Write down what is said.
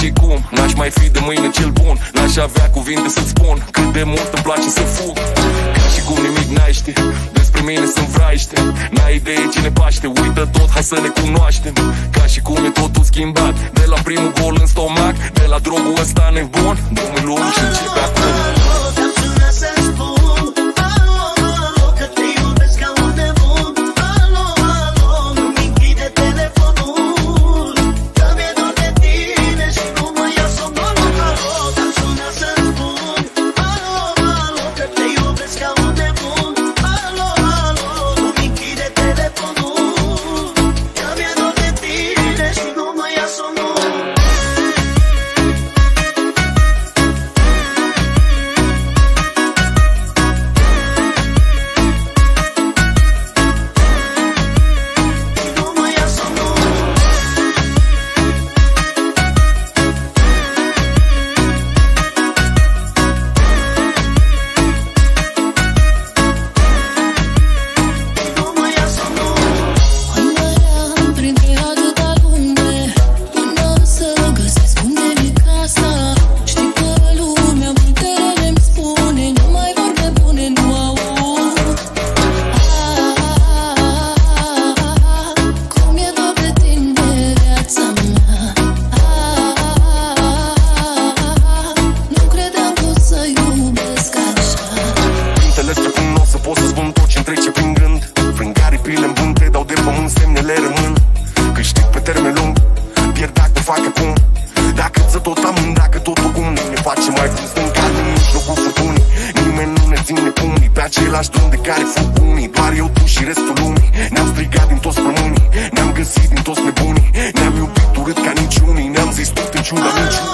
și cum n-aș mai fi de mâine cel bun. N-aș avea cuvinte să-ți spun cât de mult îmi place să fug. Ca și cum nimic n-ai ști, despre mine sunt vraiște. N-ai idee cine paște, uită tot, hai să ne cunoaștem. Ca și cum e totul schimbat, de la primul gol în stomac, de la drogul ăsta nebun. Domnul și începe acum. Același drum de care fug unii, doar eu, tu și restul lumii. Ne-am strigat din toți plămânii, ne-am găsit din toți nebunii. Ne-am iubit urât ca niciunii, ne-am zis tot în ciuda niciunii.